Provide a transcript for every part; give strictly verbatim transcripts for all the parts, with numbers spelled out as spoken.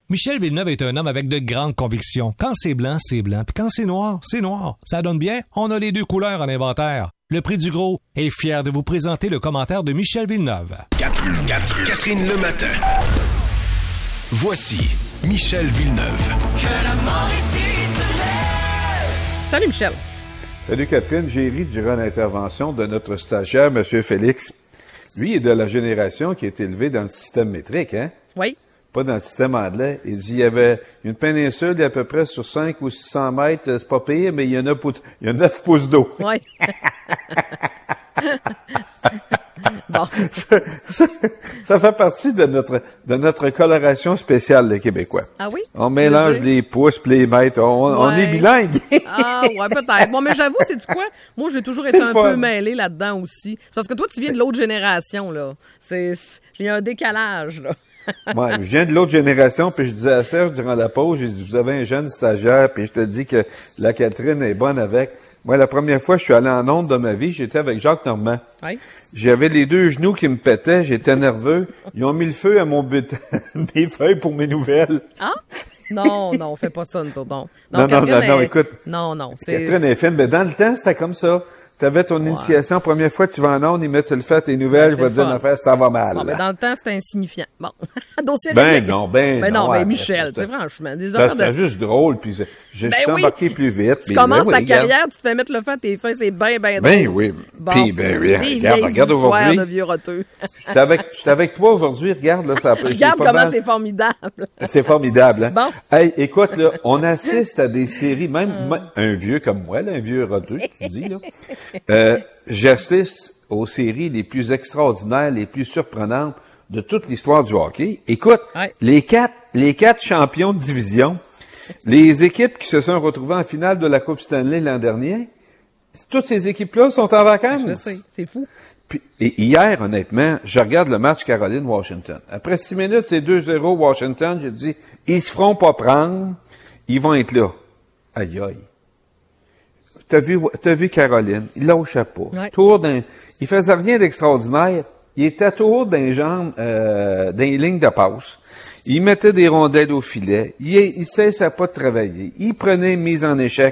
Michel Villeneuve est un homme avec de grandes convictions. Quand c'est blanc, c'est blanc. Puis quand c'est noir, c'est noir. Ça donne bien, on a les deux couleurs en inventaire. Le Prix du Gros est fier de vous présenter le commentaire de Michel Villeneuve. Catherine, Catherine, Catherine le matin. Voici Michel Villeneuve. Que la mort ici se lève. Salut Michel. Salut Catherine, j'ai ri durant l'intervention de notre stagiaire, M. Félix. Lui est de la génération qui est élevée dans le système métrique, hein? Oui. Pas dans le système anglais. Il dit il y avait une péninsule, il y a à peu près sur cinq ou six cents mètres, c'est pas pire, mais il y en a, pour, il y a neuf pouces d'eau. Oui. Bon. Ça, ça, ça fait partie de notre de notre coloration spéciale, les Québécois. Ah oui? On mélange les pouces pis les mètres. On, ouais. on est bilingue. Ah ouais, peut-être. Bon, mais j'avoue, c'est du quoi? Moi, j'ai toujours été un peu mêlée là-dedans aussi. C'est parce que toi, tu viens de l'autre génération, là. C'est, c'est il y a un décalage, là. Moi, je viens de l'autre génération, puis je disais à Serge durant la pause, j'ai dit, vous avez un jeune stagiaire, puis je te dis que la Catherine est bonne avec. Moi, la première fois que je suis allé en onde de ma vie, j'étais avec Jacques Normand. Oui. J'avais les deux genoux qui me pétaient, j'étais nerveux. Ils ont mis le feu à mon but, mes feuilles pour mes nouvelles. Ah? Non, non, on fait pas ça, nous autres. Non, non, non, non, non, est... écoute. Non, non, c'est... Catherine est fine, mais dans le temps, c'était comme ça. T'avais ton ouais. initiation, première fois que tu vas en onde, ils mettent le fait tes nouvelles, ben, je vais te dire une affaire, ça va mal. Bon, ben, dans le temps, c'était insignifiant. Bon. Dossier ben non, ben, ben non. non, ben ouais, Michel, tu sais, franchement, des affaires affaires de... C'était juste drôle, puis je ben suis oui. embarqué plus vite. Tu commences ben, ta oui, carrière, regarde. Tu te fais mettre le fait à tes fins, c'est bien, bien drôle. Ben oui. Bon. Puis, ben oui, regarde, regarde aujourd'hui. De vieux roteux. J'étais avec, j'étais avec toi aujourd'hui, regarde, là, ça regarde comment mal... c'est formidable. C'est formidable, hein. Bon. Hey, écoute, là, on assiste à des séries, même, hum. un vieux comme moi, là, un vieux roteux, tu dis, là. Euh, j'assiste aux séries les plus extraordinaires, les plus surprenantes de toute l'histoire du hockey. Écoute, ouais. les quatre, les quatre champions de division, les équipes qui se sont retrouvées en finale de la Coupe Stanley l'an dernier, toutes ces équipes-là sont en vacances. Je sais, c'est fou. Puis, et hier, honnêtement, je regarde le match Caroline-Washington. Après six minutes, c'est deux zéro Washington. J'ai dit, ils se feront pas prendre, ils vont être là. Aïe, aïe. T'as vu, t'as vu Caroline, il lâchait pas. Ouais. Tour d'un, il faisait rien d'extraordinaire. Il était tour d'un jambes, euh, dans les lignes de passe. Il mettait des rondelles au filet. Il, il cessait pas de travailler. Il prenait une mise en échec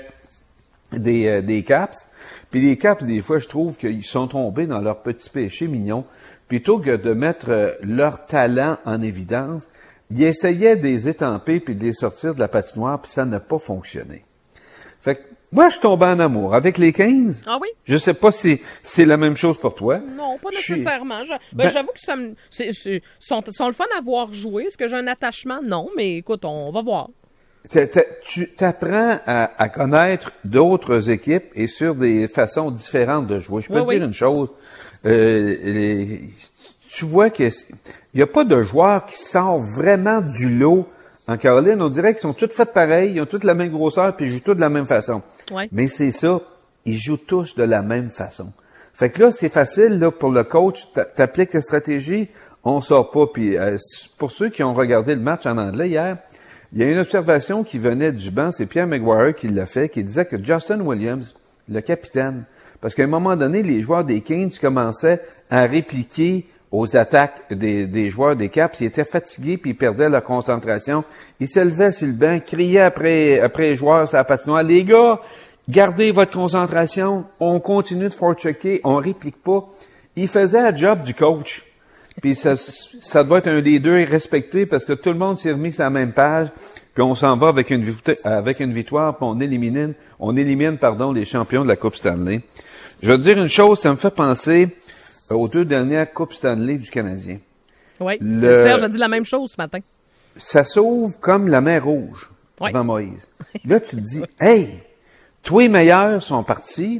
des, euh, des Caps. Puis les Caps, des fois, je trouve qu'ils sont tombés dans leur petit péché mignon. Plutôt que de mettre euh, leur talent en évidence, ils essayaient de les étamper puis de les sortir de la patinoire, puis ça n'a pas fonctionné. Fait que, moi, je suis tombé en amour avec les quinze. Ah oui? Je sais pas si c'est la même chose pour toi. Non, pas nécessairement. Je, ben, ben, j'avoue que ça me, c'est, c'est, sont, sont le fun à voir jouer. Est-ce que j'ai un attachement? Non, mais écoute, on va voir. T'as, t'as, tu t'apprends à, à connaître d'autres équipes et sur des façons différentes de jouer. Je peux oui, te oui. dire une chose. Euh, les, tu vois qu'il n'y a pas de joueur qui sort vraiment du lot. En Caroline, on dirait qu'ils sont tous faits pareil, ils ont toutes la même grosseur, puis ils jouent tous de la même façon. Ouais. Mais c'est ça, ils jouent tous de la même façon. Fait que là, c'est facile là pour le coach, t'appliques la stratégie, on sort pas. Puis euh, pour ceux qui ont regardé le match en anglais hier, il y a une observation qui venait du banc, c'est Pierre Maguire qui l'a fait, qui disait que Justin Williams, le capitaine, parce qu'à un moment donné, les joueurs des Kings commençaient à répliquer aux attaques des, des joueurs des Caps. Ils étaient fatigués puis ils perdaient leur concentration. Ils se levaient sur le banc, criaient après, après les joueurs sur la patinoire. Les gars, gardez votre concentration. On continue de forechecker. On réplique pas. Ils faisaient le job du coach. Puis ça, ça doit être un des deux respecté parce que tout le monde s'est remis sur la même page. Puis on s'en va avec une victoire, avec une victoire puis on élimine, on élimine, pardon, les champions de la Coupe Stanley. Je veux te dire une chose, ça me fait penser aux deux dernières Coupes Stanley du Canadien. Oui, le... Serge a dit la même chose ce matin. Ça s'ouvre comme la mer Rouge oui. devant Moïse. Là, tu te dis, hey, tous les meilleurs sont partis,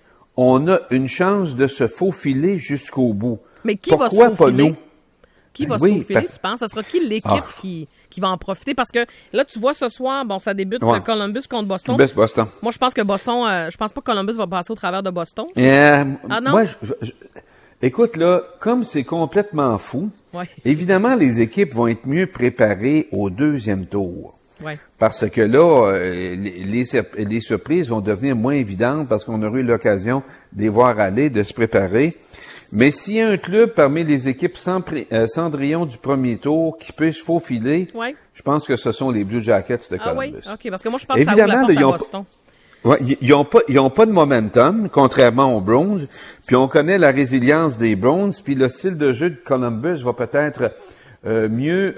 on a une chance de se faufiler jusqu'au bout. Mais qui Pourquoi va se faufiler? Pas nous? Qui va oui, se faufiler, parce... tu penses? Ça sera qui l'équipe ah. qui, qui va en profiter? Parce que là, tu vois, ce soir, bon, ça débute ouais. Columbus contre Boston. Columbus, Boston. Moi, je pense que Boston, euh, je pense pas que Columbus va passer au travers de Boston. Yeah, ah non? Moi, je, je, écoute, là, comme c'est complètement fou, ouais. évidemment, les équipes vont être mieux préparées au deuxième tour. Ouais. Parce que là, euh, les, les, les surprises vont devenir moins évidentes parce qu'on aura eu l'occasion de les voir aller, de se préparer. Mais s'il y a un club parmi les équipes Cendri- euh, Cendrillon du premier tour qui peut se faufiler, ouais. je pense que ce sont les Blue Jackets de ah, Columbus. Ah oui? OK, parce que moi, je pense que ça Évidemment, ouvre la porte là, à Boston. Ouais, ils ont pas, ils ont pas de momentum, contrairement aux Browns. Puis on connaît la résilience des Browns. Puis le style de jeu de Columbus va peut-être euh, mieux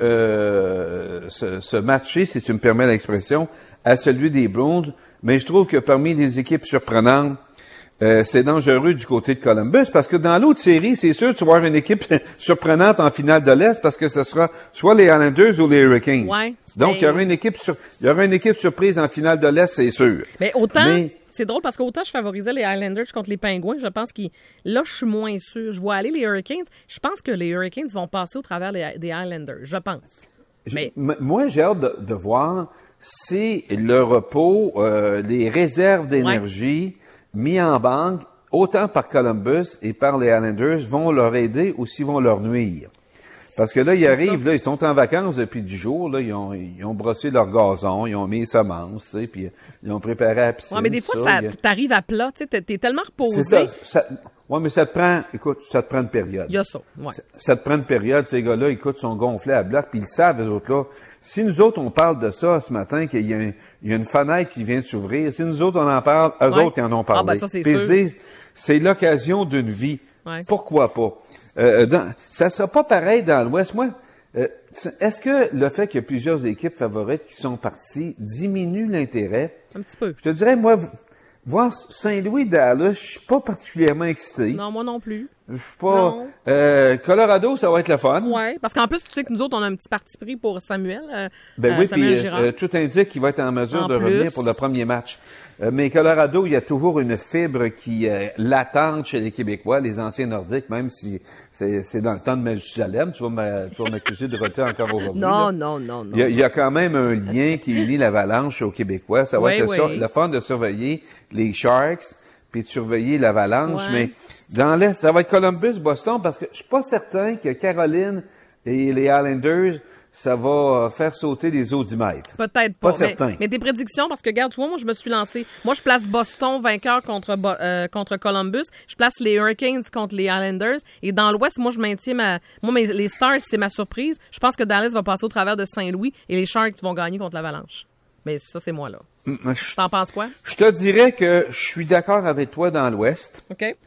euh, se, se matcher, si tu me permets l'expression, à celui des Browns. Mais je trouve que parmi les équipes surprenantes, euh, c'est dangereux du côté de Columbus, parce que dans l'autre série, c'est sûr, tu vas avoir une équipe surprenante en finale de l'Est, parce que ce sera soit les Islanders ou les Hurricanes. Ouais. Donc, mais... il y aura une équipe sur, il y aura une équipe surprise en finale de l'Est, c'est sûr. Mais autant, Mais... c'est drôle parce qu'autant je favorisais les Islanders contre les Pingouins, je pense qu'ils, là, je suis moins sûr. Je vois aller les Hurricanes. Je pense que les Hurricanes vont passer au travers des, des Islanders, je pense. Mais... M- moi, j'ai hâte de, de voir si le repos, euh, les réserves d'énergie ouais. mis en banque, autant par Columbus et par les Islanders, vont leur aider ou s'ils vont leur nuire. Parce que là, ils arrivent, là, ils sont en vacances depuis dix jours, là, ils ont, ils ont brossé leur gazon, ils ont mis les semences, tu sais, puis ils ont préparé la piscine. Ouais, mais des fois, ça, ça a... t'arrives à plat, tu sais, t'es, t'es tellement reposé. C'est ça, ça, ouais, mais ça te prend, écoute, ça te prend une période. Il y a ça, ouais. Ça, ça te prend une période, ces gars-là, écoute, sont gonflés à bloc, puis ils savent, eux autres, là. Si nous autres, on parle de ça ce matin, qu'il y a, un, il y a une fenêtre qui vient de s'ouvrir, si nous autres, on en parle, eux ouais. autres, ils en ont parlé. Ah, ben ça, c'est puis sûr. Ils disent, c'est l'occasion d'une vie. Ouais. Pourquoi pas? Euh, dans, ça sera pas pareil dans l'Ouest. Moi, euh, est-ce que le fait qu'il y a plusieurs équipes favorites qui sont parties diminue l'intérêt? Un petit peu. Je te dirais, moi, voir Saint-Louis-Dallas, je suis pas particulièrement excité. Non, moi non plus. Je suis pas... Euh, Colorado, ça va être le fun. Oui, parce qu'en plus, tu sais que nous autres, on a un petit parti pris pour Samuel. Euh, ben oui, Samuel puis euh, tout indique qu'il va être en mesure en de plus. revenir pour le premier match. Euh, mais Colorado, il y a toujours une fibre qui est euh, latente chez les Québécois, les anciens Nordiques, même si c'est, c'est dans le temps de Mathusalem. Tu vas m'a- tu vas m'accuser de retard encore aujourd'hui. Non, là. non, non, non. Il y, a, il y a quand même un lien qui unit l'Avalanche aux Québécois. Ça va Oui, être oui. ça, le fun de surveiller les Sharks puis de surveiller l'Avalanche. Ouais. Mais dans l'Est, ça va être Columbus-Boston parce que je suis pas certain que Caroline et les Islanders, ça va faire sauter les audimètres. Peut-être pas. Pas mais, certain. mais tes prédictions, parce que regarde, tu vois, moi, je me suis lancé. Moi, je place Boston vainqueur contre, Bo- euh, contre Columbus. Je place les Hurricanes contre les Islanders. Et dans l'Ouest, moi, je maintiens ma... Moi, mes, les Stars, c'est ma surprise. Je pense que Dallas va passer au travers de Saint-Louis et les Sharks vont gagner contre l'Avalanche. Mais ça, c'est moi, là. Je, T'en penses quoi? je te dirais que je suis d'accord avec toi dans l'Ouest. OK.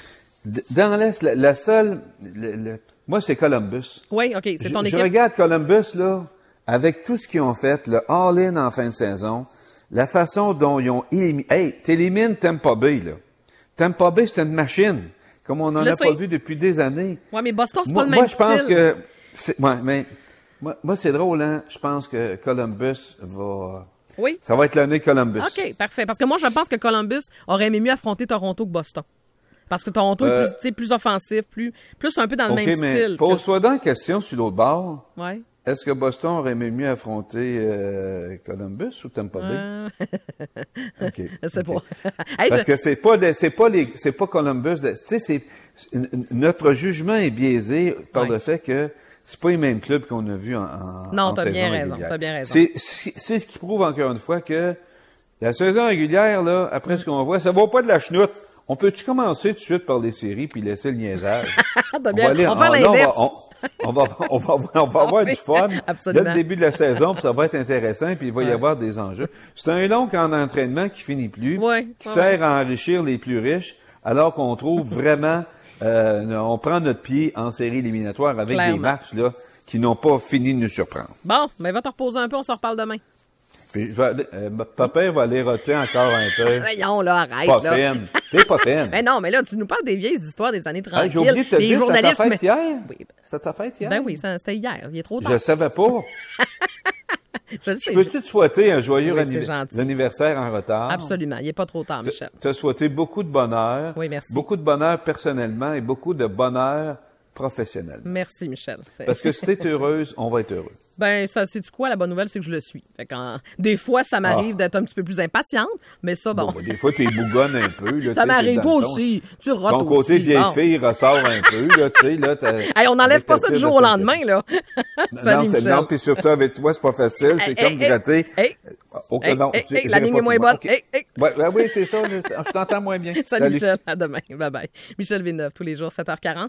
D- Dans l'Est, la, la seule... le- le- moi, c'est Columbus. Oui, OK, c'est ton je, équipe. je regarde Columbus, là, avec tout ce qu'ils ont fait, le all-in en fin de saison, la façon dont ils ont éliminé... Hey, t'élimines Tampa Bay, là. Tampa Bay, c'est une machine, comme on n'en Je a sais. pas vu depuis des années. Oui, mais Boston, c'est Moi, pas le moi même je pense style. que... C'est, ouais, mais... Moi, moi, c'est drôle, hein. Je pense que Columbus va... Oui. Ça va être l'année Columbus. OK, parfait. Parce que moi, je pense que Columbus aurait aimé mieux affronter Toronto que Boston. Parce que Toronto Euh, est plus, tu sais, plus offensif, plus, plus un peu dans le OK, même mais style. que- pose-toi donc la question sur l'autre bord. Ouais. Est-ce que Boston aurait aimé mieux affronter euh, Columbus ou Tampa Bay? Euh... OK. je sais pas. OK. Hey, Parce je- que c'est pas les- c'est pas les c'est pas Columbus. de- Tu sais, c'est n- n- notre jugement est biaisé par Ouais. le fait que c'est pas les mêmes clubs qu'on a vus en, en Non, en t'as saison bien raison, régulière. t'as bien raison. C'est c'est c'est ce qui prouve encore une fois que la saison régulière là, après ce qu'on voit, ça vaut pas de la chenoute. On peut-tu commencer tout de suite par les séries puis laisser le niaisage? T'as bien- aller- on va faire ah, là, l'inverse. On, on va, on va, on va avoir Oui, du fun absolument. dès le début de la saison, puis ça va être intéressant, puis il va y Ouais. avoir des enjeux. C'est un long camp d'entraînement qui finit plus, Ouais, qui ouais, sert à enrichir les plus riches, alors qu'on trouve vraiment, euh, on prend notre pied en série éliminatoire avec Clairement. des matchs là qui n'ont pas fini de nous surprendre. Bon, ben va te reposer un peu, on s'en reparle demain. Puis je vais aller- euh, papa va aller roter encore un peu. Voyons, là, arrête, Pas là. fine. T'es pas fine. Ben non, mais là, tu nous parles des vieilles histoires des années Hey, tranquilles. j'ai oublié de te les dire, c'était ta journalistes, fête mais- hier? Oui, ben- C'était ta fête hier? Ben oui, ça- c'était hier. Il est trop tard. Je savais pas. Je le sais. Peux-tu te souhaiter un joyeux Oui, anniv- c'est gentil. anniversaire en retard? Absolument. Il est pas trop tard, Michel. Te souhaiter beaucoup de bonheur. Oui, merci. Beaucoup de bonheur personnellement et beaucoup de bonheur professionnel. Merci, Michel. C'est- Parce que si t'es heureuse, on va être heureux. Ben, ça, c'est-tu quoi? La bonne nouvelle, c'est que je le suis. Fait qu'en- des fois, ça m'arrive Ah. d'être un petit peu plus impatiente, mais ça, bon. Bon, ben, des fois, t'es bougonne un peu. Là, tu ça sais, m'arrive, t'es toi dans le fond. aussi. Tu rotes Ton côté aussi. vieille Bon. fille ressort un peu, là, tu sais, là. t'as- Hey, on n'enlève avec pas ta ça du tire jour de au lendemain, là. Non, Salut, c'est, Michel. non, puis surtout avec toi, c'est pas facile. C'est Hey, comme hey, gratter. hey, Oh, hey, non, hey, c'est- hey, la j'irai ligne pas est moins plus loin. bonne. OK. Hey, hey. Ouais, ouais, oui, c'est ça. là, Je t'entends moins bien. Salut, Michel. À demain. Bye bye. Michel Villeneuve, tous les jours, sept heures quarante.